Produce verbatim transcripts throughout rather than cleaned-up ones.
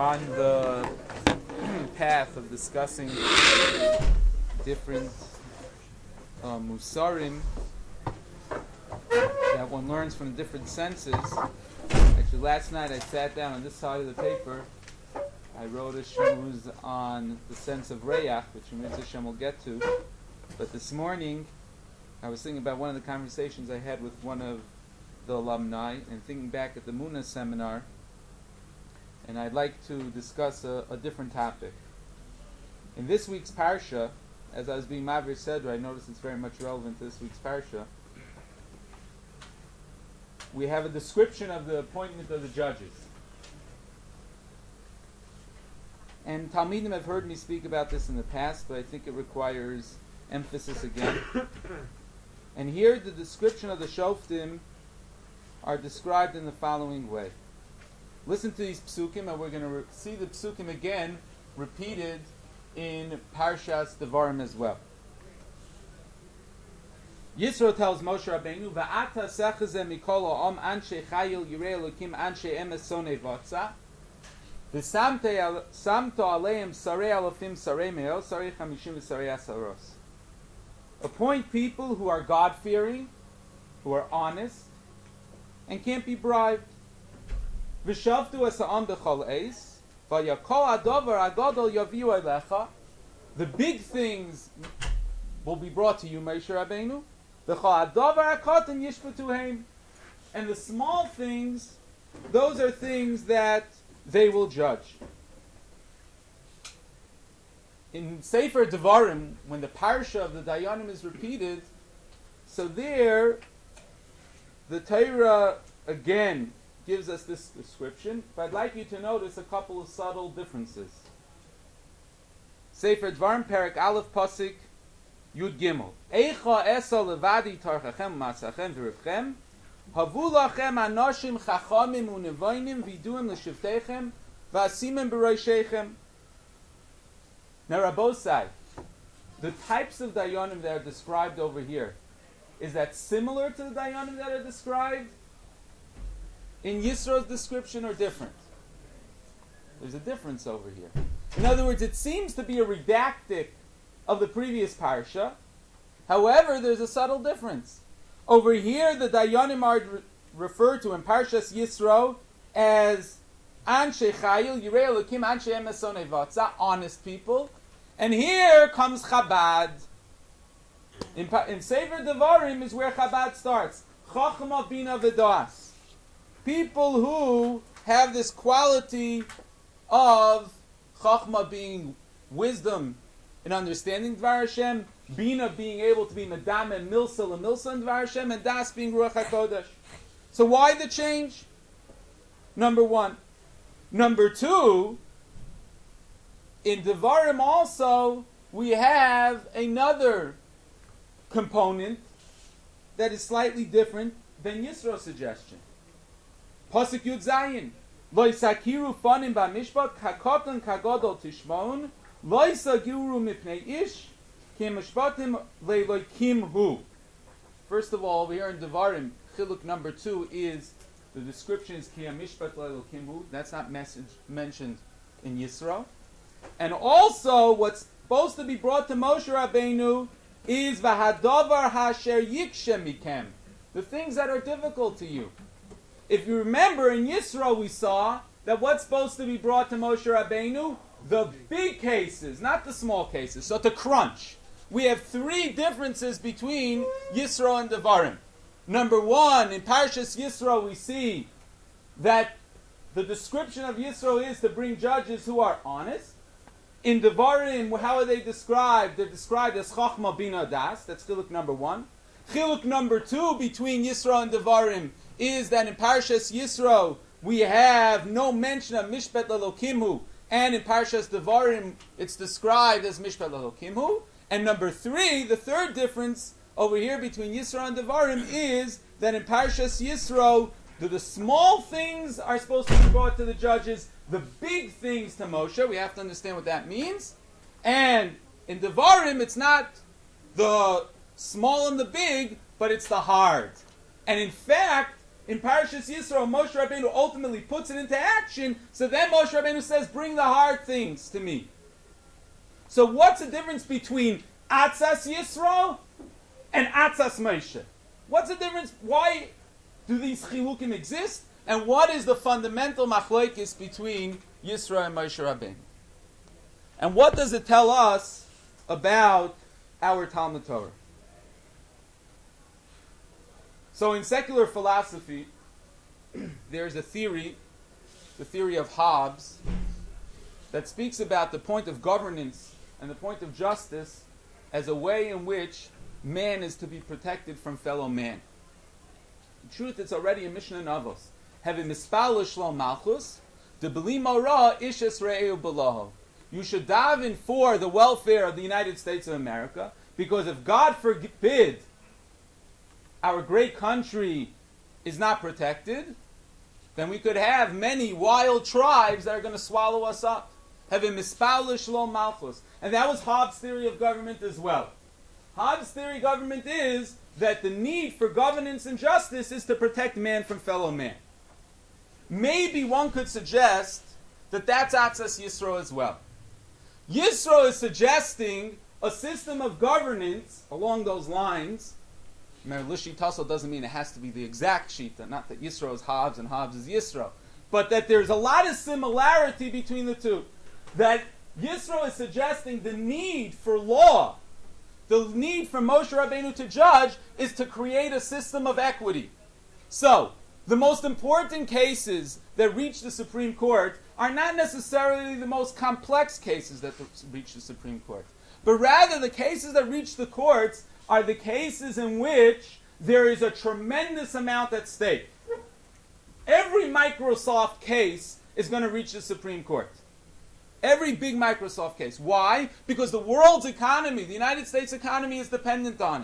on the path of discussing different uh, musarim that one learns from different senses. Actually, last night I sat down on this side of the paper. I wrote a shmuz on the sense of reyach, which Mitzvah Hashem will get to. But this morning, I was thinking about one of the conversations I had with one of the alumni, and thinking back at the Muna seminar, and I'd like to discuss a, a different topic. In this week's parsha, as I was being Mavir Sedra, I noticed it's very much relevant to this week's parsha. We have a description of the appointment of the judges. And Talmidim have heard me speak about this in the past, but I think it requires emphasis again. And here the description of the Shoftim are described in the following way. Listen to these psukim, and we're going to re- see the psukim again repeated in Parshas Devarim as well. Yisro tells Moshe Rabbeinu, "Va'ata sechazeh mikol ha'om anshe chayil yirei Elokim anshe emes sonei vatza, v'samto aleim sarei alofim sarei meo sarei chamishim v'sarei asaros." Appoint people who are God-fearing, who are honest, and can't be bribed. V'shavtu es ha'am b'chol eis, v'yakol ha'dover ha'gadol yaviu elecha. The big things will be brought to you, Moshe Rabbeinu. V'chol ha'dover ha'katan yishpatu heim. And the small things, those are things that they will judge. In Sefer Devarim, when the parsha of the Dayanim is repeated, so there, the Torah again gives us this description, but I'd like you to notice a couple of subtle differences. Sefer Devarim, Perek Aleph, Pasuk Yud Gimel. Eicha esa levadi tarchachem masachem v'rivchem, havu lachem anoshim chachamim unevoinim viduim l'shivtechem v'asimim b'roishechem. Now, Rabbosai, the types of Dayanim that are described over here, is that similar to the Dayanim that are described in Yisro's description or different? There's a difference over here. In other words, it seems to be a redactic of the previous parsha. However, there's a subtle difference. Over here, the Dayanim are re- referred to in Parshas Yisro as Anshe Chayil, Yirei Elokim, Anshe Emes Sonei Vatza, honest people. And here comes Chabad. In, in Sefer Devarim is where Chabad starts. Chachma Bina V'das. People who have this quality of Chachma being wisdom and understanding Dvar Hashem, Bina being able to be Madam and Milsa and Milsa and Dvar Hashem, and Das being Ruach HaKodesh. So why the change? Number one. Number two, in Devarim also, we have another component that is slightly different than Yisro's suggestion. Pasuk Yud Zayin. Lo yisakiru fanim b'mishpat kakotan kagodol tishmon lo yisagiru mipnei ish ki mishpatim le'lokim hu. First of all, over here in Devarim, chiluk number two is the description is ki mishpat le'lokim hu. That's not message, mentioned in Yisro. And also, what's supposed to be brought to Moshe Rabbeinu is v'hadavar hasher yikshem mikem, the things that are difficult to you. If you remember, in Yisro we saw that what's supposed to be brought to Moshe Rabbeinu? The big cases, not the small cases. So to crunch, we have three differences between Yisro and Devarim. Number one, in Parshas Yisro we see that the description of Yisro is to bring judges who are honest. In Devarim, how are they described? They're described as Chachma Bina Das. That's chiluk number one. Chiluk number two between Yisro and Devarim is that in Parshas Yisro we have no mention of Mishpat L'Elokimhu, and in Parshas Devarim it's described as Mishpat L'Elokimhu. And number three, the third difference over here between Yisro and Devarim is that in Parshas Yisro the, the small things are supposed to be brought to the judges, the big things to Moshe. We have to understand what that means. And in Devarim, it's not the small and the big, but it's the hard. And in fact, in Parashas Yisro, Moshe Rabbeinu ultimately puts it into action, so then Moshe Rabbeinu says, bring the hard things to me. So what's the difference between Atzas Yisro and Atzas Moshe? What's the difference? Why do these chilukim exist? And what is the fundamental machlokes between Yisro and Moshe Rabbeinu? And what does it tell us about our Talmud Torah? So in secular philosophy, there's a theory, the theory of Hobbes, that speaks about the point of governance and the point of justice as a way in which man is to be protected from fellow man. In truth, it's already a Mishnah in Avos. Having mispal shlom malchus, de beli mora ishes re'eu b'loho. You should daven for the welfare of the United States of America, because if God forbid our great country is not protected, then we could have many wild tribes that are going to swallow us up. Having mispal shlom malchus. And that was Hobbes' theory of government as well. Hobbes' theory of government is that the need for governance and justice is to protect man from fellow man. Maybe one could suggest that that's Atzas Yisro as well. Yisro is suggesting a system of governance along those lines. Lishi Tassel doesn't mean it has to be the exact Shita, not that Yisro is Hobbes and Hobbes is Yisro, but that there's a lot of similarity between the two. That Yisro is suggesting the need for law, the need for Moshe Rabbeinu to judge, is to create a system of equity. So, the most important cases that reach the Supreme Court are not necessarily the most complex cases that reach the Supreme Court, but rather the cases that reach the courts are the cases in which there is a tremendous amount at stake. Every Microsoft case is going to reach the Supreme Court. Every big Microsoft case. Why? Because the world's economy, the United States economy, is dependent on it.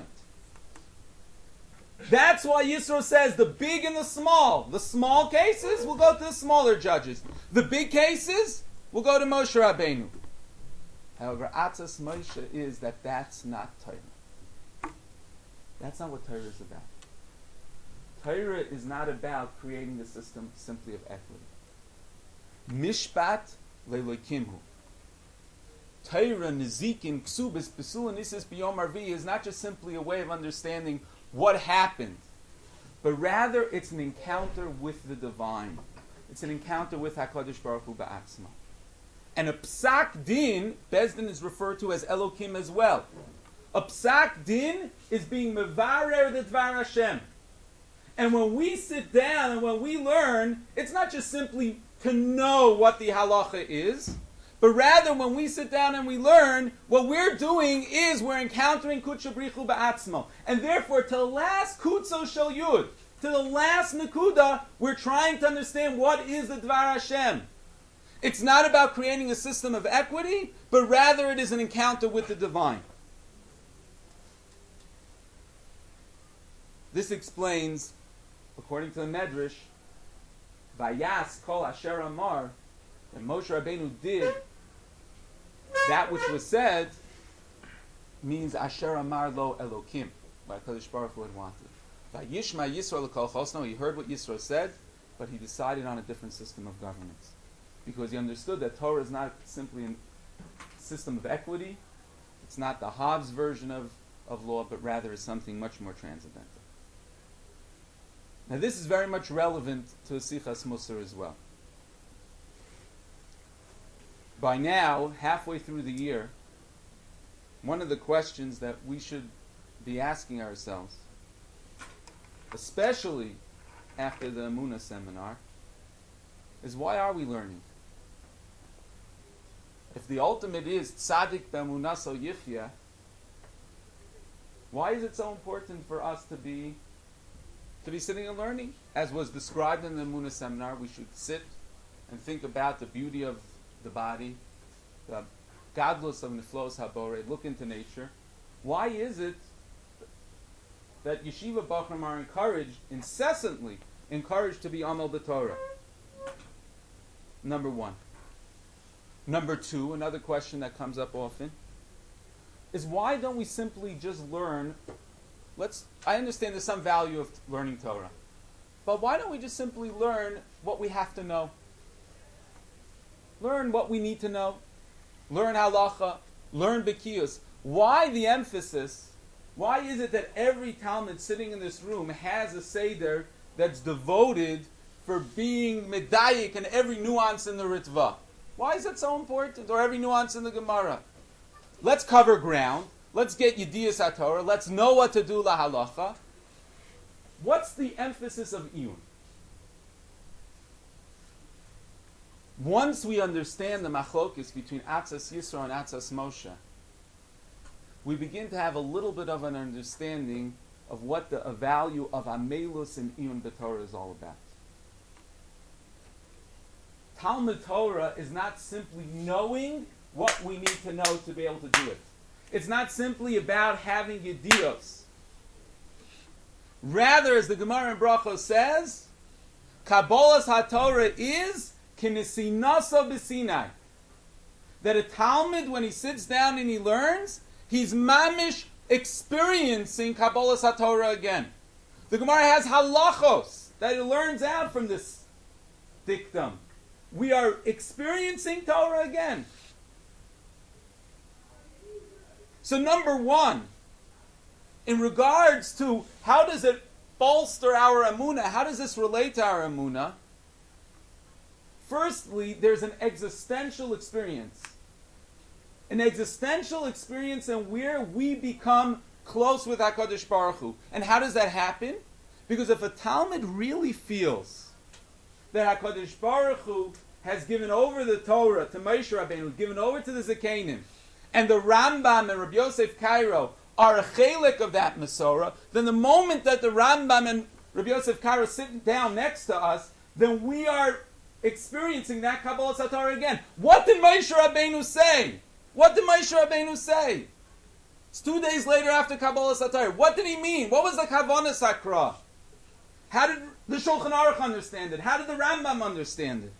That's why Yisro says the big and the small. The small cases will go to the smaller judges. The big cases will go to Moshe Rabbeinu. However, Atzas Moshe is that that's not Torah. That's not what Torah is about. Torah is not about creating a system simply of equity. Mishpat le'lokimhu. Torah, Nezikim, Ksubis, Besul, and Isis, B'yom Arvi is not just simply a way of understanding what happened, but rather it's an encounter with the divine. It's an encounter with HaKadosh Baruch Hu Ba'atzma. And a psak din, Bezdin is referred to as Elokim as well. A psak din is being mevarer the Dvar Hashem. And when we sit down and when we learn, it's not just simply to know what the halacha is, but rather when we sit down and we learn, what we're doing is we're encountering Kutcha Brichu Ba'atzmo. And therefore, to the last Kutzo Shel Yud, to the last Nakuda, we're trying to understand what is the Dvar Hashem. It's not about creating a system of equity, but rather it is an encounter with the divine. This explains, according to the Medrash, Vayas Kol Asher Amar, that Moshe Rabbeinu did that which was said, means Asher Amar Lo Elokim, by Kadosh Baruch Hu had wanted. Vayishma Yisro L'Kol Chosno, he heard what Yisro said, but he decided on a different system of governance. Because he understood that Torah is not simply a system of equity, it's not the Hobbes version of, of law, but rather is something much more transcendental. Now this is very much relevant to Sichas Musar as well. By now, halfway through the year, one of the questions that we should be asking ourselves, especially after the Emunah seminar, is why are we learning? If the ultimate is Tzadik B'Emunah So Yifya, why is it so important for us to be to be sitting and learning? As was described in the Emunah seminar, we should sit and think about the beauty of the body, the gadlus of Niflos HaBorei, look into nature. Why is it that yeshiva bachrim are encouraged, incessantly encouraged to be amal b'Torah? Number one. Number two, another question that comes up often, is why don't we simply just learn? Let's. I understand there's some value of learning Torah. but why don't we just simply learn what we have to know? Learn what we need to know. Learn halacha. Learn bekiyus. Why the emphasis? Why is it that every Talmud sitting in this room has a Seder that's devoted for being medayik in every nuance in the Ritva? Why is that so important? Or every nuance in the Gemara? Let's cover ground. Let's get Yediyas HaTorah. Let's know what to do la halacha. What's the emphasis of Iyun? Once we understand the machlokis between Atzas Yisro and Atzas Moshe, we begin to have a little bit of an understanding of what the value of Amelus and Iyun B'Torah is all about. Talmud Torah is not simply knowing what we need to know to be able to do it. It's not simply about having Yediyos. Rather, as the Gemara in Brachos says, Kabbalas HaTorah is Kinesinasa B'Sinai. That a Talmud, when he sits down and he learns, he's mamish experiencing Kabbalas HaTorah again. The Gemara has halachos that he learns out from this dictum. We are experiencing Torah again. So number one, in regards to how does it bolster our emunah, how does this relate to our emunah? Firstly, there's an existential experience. An existential experience in where we become close with HaKadosh Baruch Hu. And how does that happen? Because if a Talmud really feels that HaKadosh Baruch Hu has given over the Torah to Moshe Rabbeinu, given over to the Zekanim, and the Rambam and Rabbi Yosef Cairo are a chelik of that Masorah, then the moment that the Rambam and Rabbi Yosef Cairo sit down next to us, then we are experiencing that Kabbalas HaTorah again. What did Moshe Rabbeinu say? What did Moshe Rabbeinu say? It's two days later after Kabbalas HaTorah. What did he mean? What was the Kavanas Hakra? How did the Shulchan Aruch understand it? How did the Rambam understand it?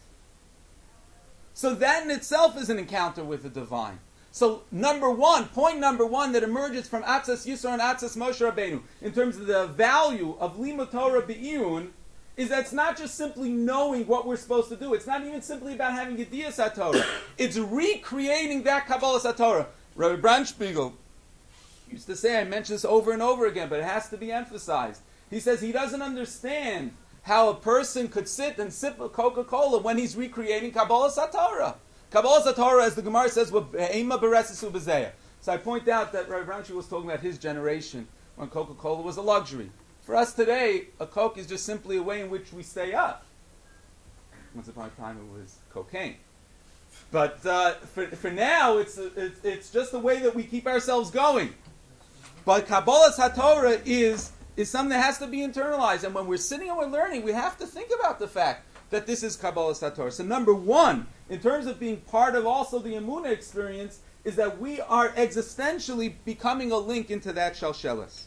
So that in itself is an encounter with the divine. So number one, point number one that emerges from Atzas Yisro and Atzas Moshe Rabbeinu in terms of the value of Limud Torah Be'iyun is that it's not just simply knowing what we're supposed to do. It's not even simply about having Yediyas HaTorah. It's recreating that Kabbalas HaTorah. Rabbi Brandspiegel used to say, I mention this over and over again, but it has to be emphasized. He says he doesn't understand how a person could sit and sip a Coca-Cola when he's recreating Kabbalas HaTorah. Kabbalas HaTorah, as the Gemara says, Be'ema Beresis U'Bezeya. So I point out that Rabbi Brandspiegel was talking about his generation when Coca-Cola was a luxury. For us today, a Coke is just simply a way in which we stay up. Once upon a time it was cocaine. But uh, for, for now, it's, a, it's, it's just the way that we keep ourselves going. But Kabbalas HaTorah is, is something that has to be internalized. And when we're sitting and we're learning, we have to think about the fact that this is Kabbalas HaTorah. So number one, in terms of being part of also the Emunah experience, is that we are existentially becoming a link into that Shalshelis.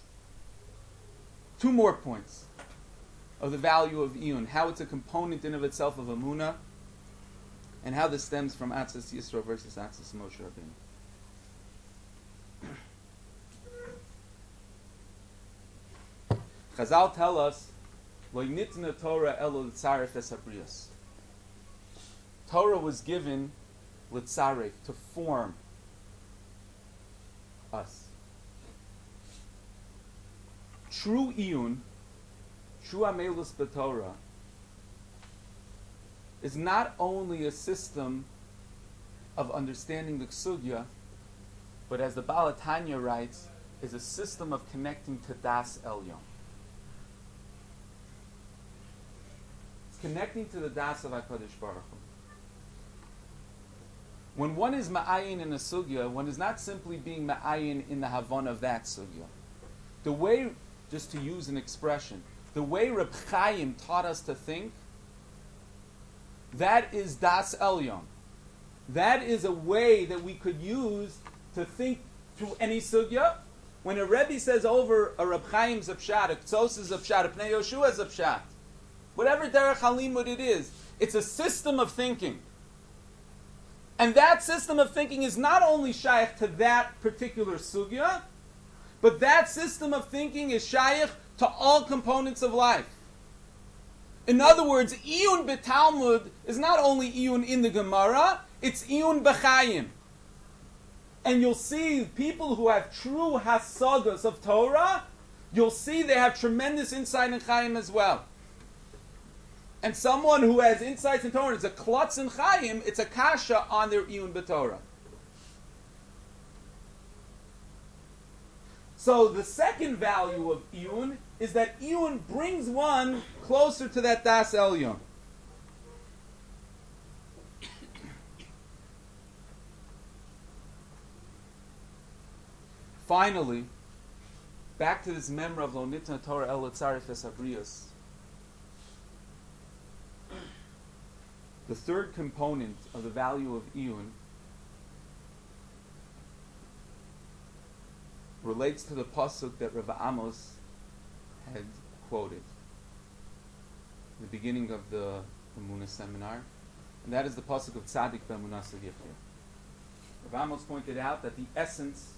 Two more points of the value of Iyun, how it's a component in of itself of Emunah, and how this stems from Atzas Yisro versus Atzas Moshe Rabbeinu. Chazal tell us, Lo nitna Torah elo l'tzaref es habriyos. Torah was given l'tzaref, to form us. True Iyun, true Amelus B'Torah, is not only a system of understanding the Ksugya, but as the Baal HaTanya writes, is a system of connecting to Das Elyon. It's connecting to the Das of HaKadosh Baruch Hu. When one is Ma'ayin in a Sugya, one is not simply being Ma'ayin in the Havana of that Sugya. The way, just to use an expression, the way Reb Chaim taught us to think, that is Das Elyon. That is a way that we could use to think through any sugya. When a Rebbe says over a Reb Chaim's a pshat, a Ktsos' a pshat, a Pnei Yoshua's a pshat, whatever derech halimud it is, it's a system of thinking. And that system of thinking is not only shaykh to that particular sugya, but that system of thinking is shaykh to all components of life. In other words, iyun b'Talmud is not only iyun in the Gemara, it's iyun b'chayim. And you'll see people who have true hasagas of Torah, you'll see they have tremendous insight in Chaim as well. And someone who has insights in Torah is a klutz in Chaim, it's a kasha on their iyun b'Torah. So the second value of iyun is that iyun brings one closer to that das elyon. Finally, back to this memra of lo nitna Torah el tzarif es habriyos. The third component of the value of iyun relates to the pasuk that Rav Amos had quoted in the beginning of the Emunah seminar, and that is the pasuk of Tzadik b'Emunah Yichya. Rav Amos pointed out that the essence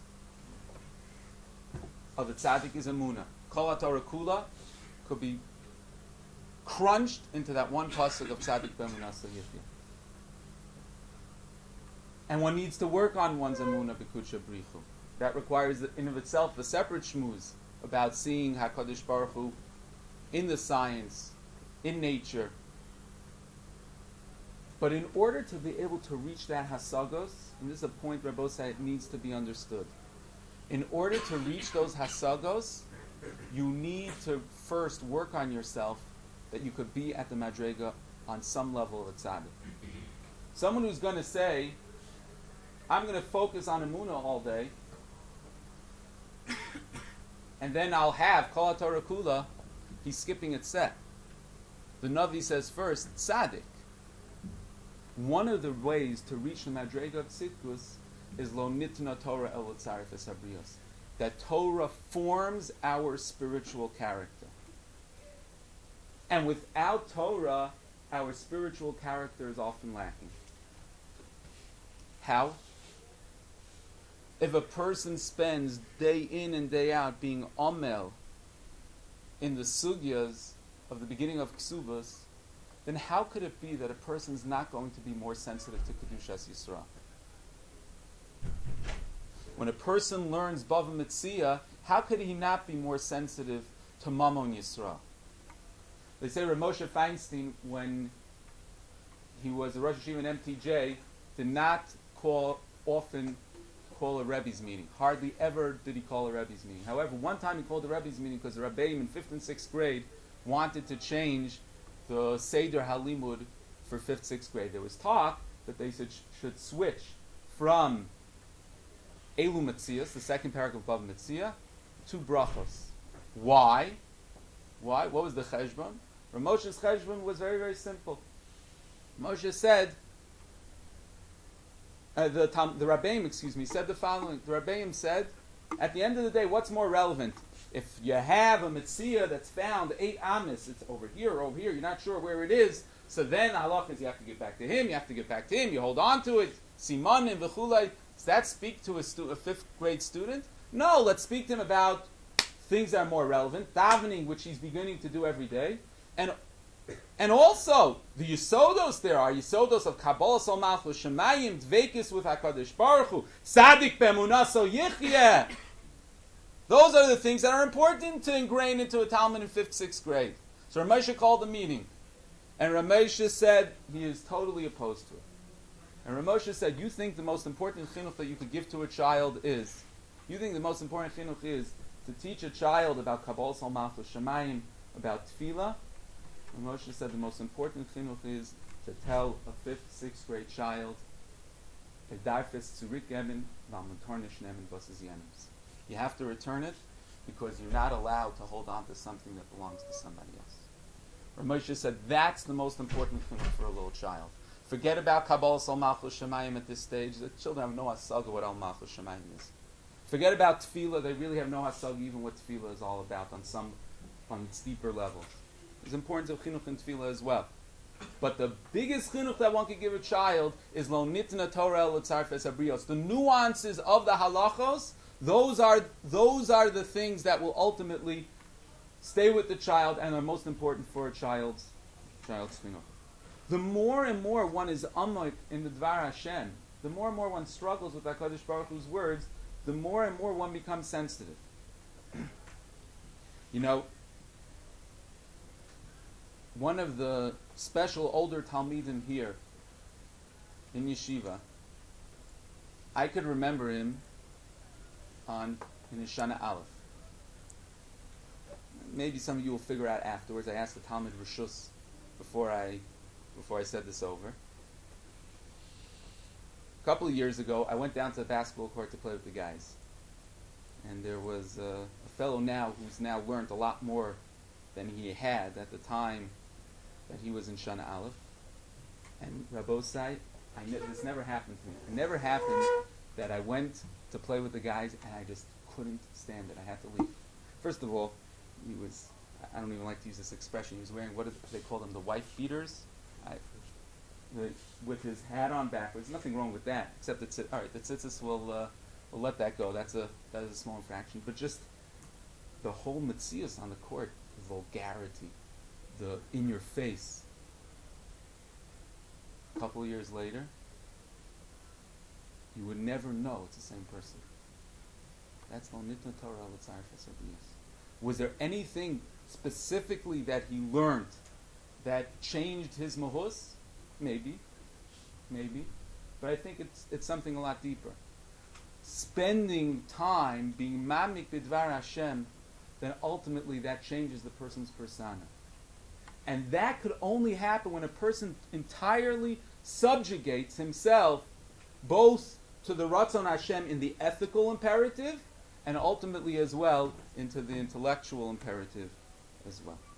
of the Tzadik is Emunah. Kol HaTorah Kula could be crunched into that one pasuk of Tzadik b'Emunah Yichya. And one needs to work on one's Emunah b'Kudsha B'richu. That requires, in of itself, a separate shmuz about seeing HaKadosh Baruch Hu in the science, in nature. But in order to be able to reach that hasagos, and this is a point Rabbi said needs to be understood. In order to reach those hasagos, you need to first work on yourself that you could be at the madrega on some level of a tzaddik. Someone who's going to say, I'm going to focus on Emunah all day, and then I'll have Kol HaTorah Kula, he's skipping it set. The Navi says first, tzaddik. One of the ways to reach the Madrega of Tzidkus is Lo Nitna Torah El Tzarif Es Habriyos. That Torah forms our spiritual character. And without Torah, our spiritual character is often lacking. How? If a person spends day in and day out being omel in the sugyas of the beginning of Ksubas, then how could it be that a person is not going to be more sensitive to Kedushas Yisrael? When a person learns Bava Metzia, how could he not be more sensitive to Mamon Yisrael? They say Rav Moshe Feinstein, when he was a Rosh Hashiva in M T J, did not call often call a Rebbe's meeting. Hardly ever did he call a Rebbe's meeting. However, one time he called a Rebbe's meeting because the Rebbeim in fifth and sixth grade wanted to change the Seder Halimud for fifth, sixth grade. There was talk that they should, should switch from Elu Metzias, the second paragraph of Metzia, to Brachos. Why? Why? What was the Cheshbon? Rav Moshe's Cheshbon was very, very simple. Moshe said, Uh, the Tam, the Rabbeim, excuse me, said the following. The Rabbeim said, at the end of the day, what's more relevant? If you have a Metzia that's found eight Amis, it's over here or over here, you're not sure where it is, so then halach is you have to get back to him, you have to get back to him, you hold on to it, Simanim, V'chulai. Does that speak to a, stu- a fifth grade student? No, let's speak to him about things that are more relevant, davening, which he's beginning to do every day, and And also, the Yisodos there are Yisodos of Kabbalah Sol Malchus Shemayim, Dveikis with HaKadosh Baruch Hu, Tzadik b'Emunah Yichya. Those are the things that are important to ingrain into a Talmud in fifth, sixth grade. So Ramesha called the meeting, and Ramesha said he is totally opposed to it. And Ramesha said, you think the most important chinuch that you could give to a child is, you think the most important chinuch is to teach a child about Kabbalah Sol Malchus Shemayim, about Tefillah? And Moshe said the most important chinuch is to tell a fifth, sixth grade child, you have to return it because you're not allowed to hold on to something that belongs to somebody else. Rav Moshe said that's the most important chinuch for a little child. Forget about Kabbalah Sol Malchus Shemayim at this stage. The children have no hasaga what Al Malchus Shemayim is. Forget about Tefillah. They really have no hasaga even what Tefillah is all about on some on steeper levels. There's importance of chinuch and tefillah as well. But the biggest chinuch that one could give a child is lo nitna Torah el tzarfes habriyos. The nuances of the halachos, those are those are the things that will ultimately stay with the child and are most important for a child's The more and more one is amok in the Dvar Hashem, the more and more one struggles with HaKadosh Baruch Hu's words, the more and more one becomes sensitive. You know, one of the special older Talmidim here in Yeshiva, I could remember him on in his Shana Aleph. Maybe some of you will figure out afterwards. I asked the Talmud Rishus before I before I said this over. A couple of years ago, I went down to the basketball court to play with the guys. And there was uh, a fellow now who's now learned a lot more than he had at the time that he was in Shana Aleph. And Rabbosai, I ne- this never happened to me. It never happened that I went to play with the guys and I just couldn't stand it. I had to leave. First of all, he was, I don't even like to use this expression, he was wearing, what do they call them, the wife beaters? I, the, with his hat on backwards. Nothing wrong with that, except that, all right, the tzitzis will, uh, will let that go. That's a, that is a small infraction. But just the whole metzius on the court, the vulgarity, the in your face. A couple of years later, you would never know it's the same person. That's lo nitna Torah l'tzaref esabiyas. Was there anything specifically that he learned that changed his mahus? Maybe, maybe, but I think it's it's something a lot deeper. Spending time being mamik b'dvar Hashem, then ultimately that changes the person's persona. And that could only happen when a person entirely subjugates himself both to the Ratzon Hashem in the ethical imperative and ultimately as well into the intellectual imperative as well.